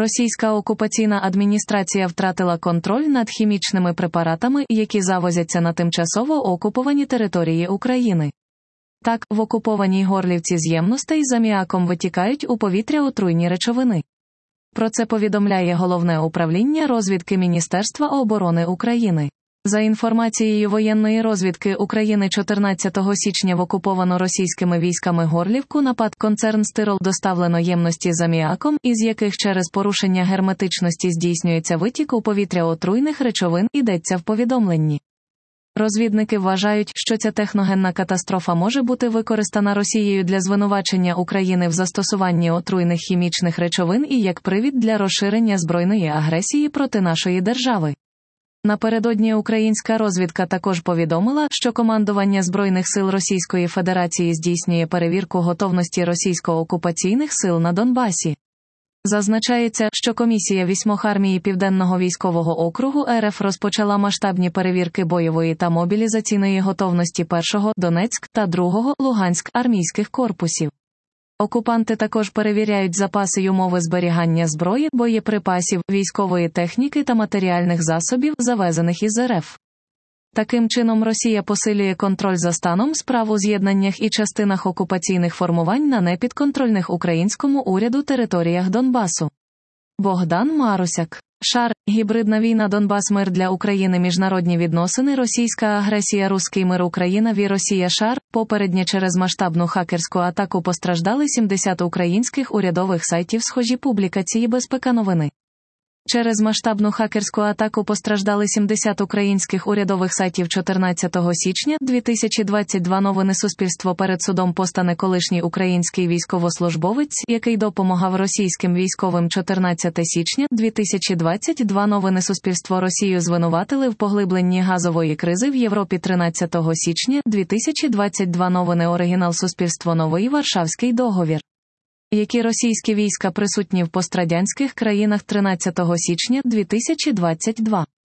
Російська окупаційна адміністрація втратила контроль над хімічними препаратами, які завозяться на тимчасово окуповані території України. Так, в окупованій Горлівці з ємностей з аміаком витікають у повітря отруйні речовини. Про це повідомляє Головне управління розвідки Міністерства оборони України. За інформацією воєнної розвідки України 14 січня в окуповану російськими військами Горлівку напад концерн «Стирол» доставлено ємності з аміаком, із яких через порушення герметичності здійснюється витік у повітря отруйних речовин, йдеться в повідомленні. Розвідники вважають, що ця техногенна катастрофа може бути використана Росією для звинувачення України в застосуванні отруйних хімічних речовин і як привід для розширення збройної агресії проти нашої держави. Напередодні українська розвідка також повідомила, що командування Збройних сил Російської Федерації здійснює перевірку готовності російсько-окупаційних сил на Донбасі. Зазначається, що комісія 8 армії Південного військового округу РФ розпочала масштабні перевірки бойової та мобілізаційної готовності 1-го Донецьк та 2-го Луганськ армійських корпусів. Окупанти також перевіряють запаси й умови зберігання зброї, боєприпасів, військової техніки та матеріальних засобів, завезених із РФ. Таким чином Росія посилює контроль за станом справ у з'єднаннях і частинах окупаційних формувань на непідконтрольних українському уряду територіях Донбасу. Богдан Марусяк. Шар. Гібридна війна Донбас. Мир для України. Міжнародні відносини. Російська агресія. Руський мир. Україна. Росія. Шар. Попередньо через масштабну хакерську атаку постраждали 70 українських урядових сайтів. Схожі публікації. Безпека новини. Через масштабну хакерську атаку постраждали 70 українських урядових сайтів 14 січня 2022 новини Суспільство перед судом постане колишній український військовослужбовець, який допомагав російським військовим 14 січня 2022 новини Суспільство Росію звинуватили в поглибленні газової кризи в Європі 13 січня 2022 новини Оригінал Суспільство Новий Варшавський договір. Які російські війська присутні в пострадянських країнах 13 січня 2022.